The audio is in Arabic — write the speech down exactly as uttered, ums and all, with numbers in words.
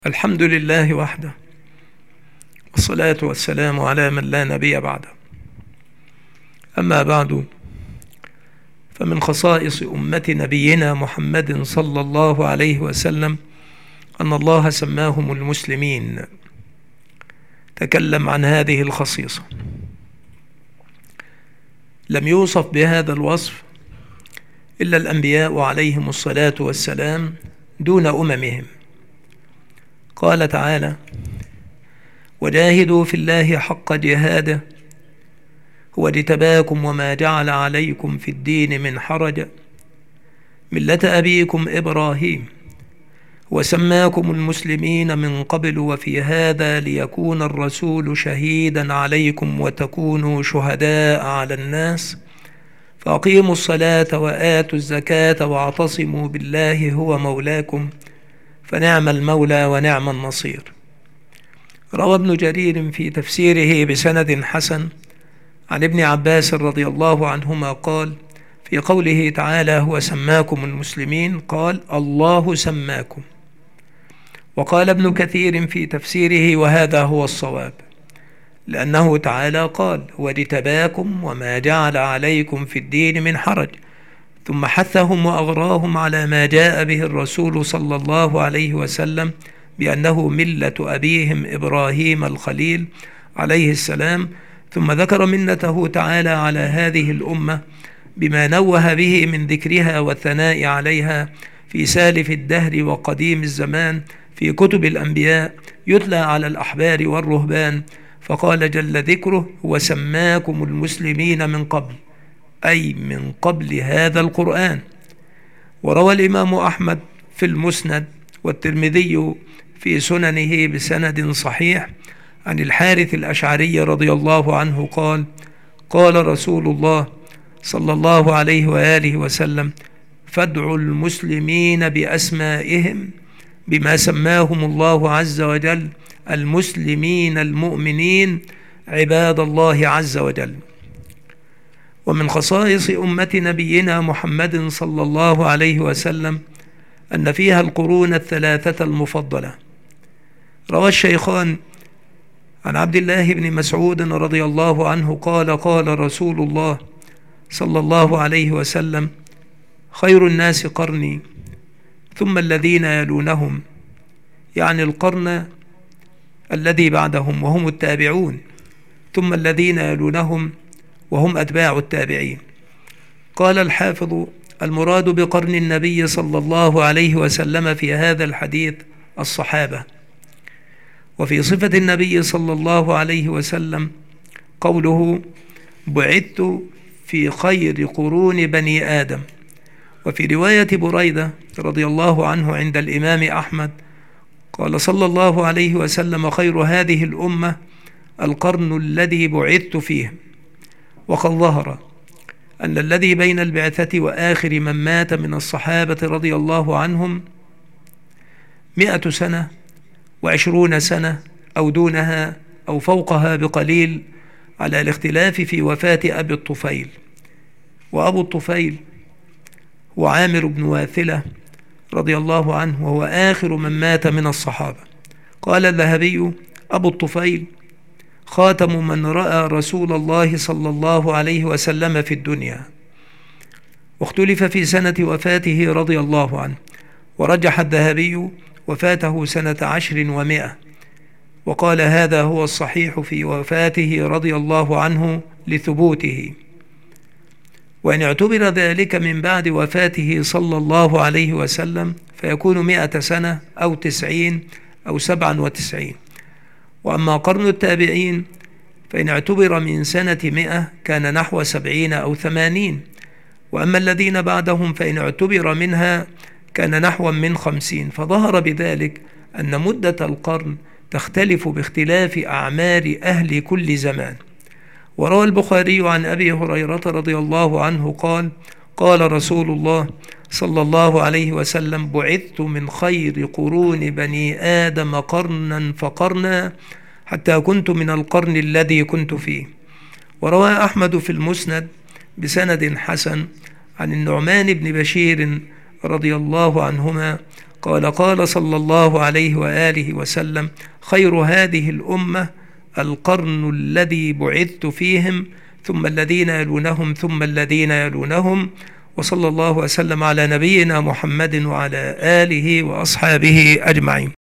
الحمد لله وحده، والصلاة والسلام على من لا نبي بعده. أما بعد، فمن خصائص أمة نبينا محمد صلى الله عليه وسلم أن الله سماهم المسلمين. تكلم عن هذه الخصيصة. لم يوصف بهذا الوصف إلا الأنبياء عليهم الصلاة والسلام دون أممهم. قال تعالى: وجاهدوا في الله حق جهاده هو اجتباكم وما جعل عليكم في الدين من حرج ملة أبيكم إبراهيم وسماكم المسلمين من قبل وفي هذا ليكون الرسول شهيدا عليكم وتكونوا شهداء على الناس فأقيموا الصلاة وآتوا الزكاة واعتصموا بالله هو مولاكم فنعم المولى ونعم النصير. روى ابن جرير في تفسيره بسند حسن عن ابن عباس رضي الله عنهما قال في قوله تعالى: هو سماكم المسلمين، قال: الله سماكم. وقال ابن كثير في تفسيره: وهذا هو الصواب، لأنه تعالى قال: هو اجتباكم وما جعل عليكم في الدين من حرج، ثم حثهم وأغراهم على ما جاء به الرسول صلى الله عليه وسلم بأنه ملة أبيهم إبراهيم الخليل عليه السلام، ثم ذكر منته تعالى على هذه الأمة بما نوه به من ذكرها والثناء عليها في سالف الدهر وقديم الزمان في كتب الأنبياء يتلى على الأحبار والرهبان، فقال جل ذكره: وسماكم المسلمين من قبل، أي من قبل هذا القرآن. وروى الإمام أحمد في المسند والترمذي في سننه بسند صحيح عن الحارث الأشعري رضي الله عنه قال: قال رسول الله صلى الله عليه وآله وسلم: فادعوا المسلمين بأسمائهم بما سماهم الله عز وجل المسلمين المؤمنين عباد الله عز وجل. ومن خصائص أمة نبينا محمد صلى الله عليه وسلم أن فيها القرون الثلاثة المفضلة. روى الشيخان عن عبد الله بن مسعود رضي الله عنه قال: قال رسول الله صلى الله عليه وسلم: خير الناس قرني ثم الذين يلونهم، يعني القرن الذي بعدهم وهم التابعون، ثم الذين يلونهم وهم أتباع التابعين. قال الحافظ: المراد بقرن النبي صلى الله عليه وسلم في هذا الحديث الصحابة. وفي صفة النبي صلى الله عليه وسلم قوله: بعثت في خير قرون بني آدم. وفي رواية بريدة رضي الله عنه عند الإمام أحمد قال صلى الله عليه وسلم: خير هذه الأمة القرن الذي بعثت فيه. وقد ظهر أن الذي بين البعثة وآخر من مات من الصحابة رضي الله عنهم مئة سنة وعشرون سنة أو دونها أو فوقها بقليل، على الاختلاف في وفاة أبي الطفيل. وأبو الطفيل هو عامر بن واثلة رضي الله عنه، وهو آخر من مات من الصحابة. قال الذهبي: أبو الطفيل خاتم من رأى رسول الله صلى الله عليه وسلم في الدنيا. واختلف في سنة وفاته رضي الله عنه، ورجح الذهبي وفاته سنة عشر ومائة، وقال هذا هو الصحيح في وفاته رضي الله عنه لثبوته. وإن اعتبر ذلك من بعد وفاته صلى الله عليه وسلم فيكون مئة سنة أو تسعين أو سبعا وتسعين. وأما قرن التابعين فإن اعتبر من سنة مئة كان نحو سبعين أو ثمانين. وأما الذين بعدهم فإن اعتبر منها كان نحو من خمسين. فظهر بذلك أن مدة القرن تختلف باختلاف أعمار أهل كل زمان. وروى البخاري عن أبي هريرة رضي الله عنه قال: قال رسول الله صلى الله عليه وسلم: بعثت من خير قرون بني آدم قرنا فقرنا حتى كنت من القرن الذي كنت فيه. وروى أحمد في المسند بسند حسن عن النعمان بن بشير رضي الله عنهما قال قال صلى الله عليه وآله وسلم: خير هذه الأمة القرن الذي بعثت فيهم، ثم الذين يلونهم، ثم الذين يلونهم. وصلى الله وسلم على نبينا محمد وعلى آله وأصحابه أجمعين.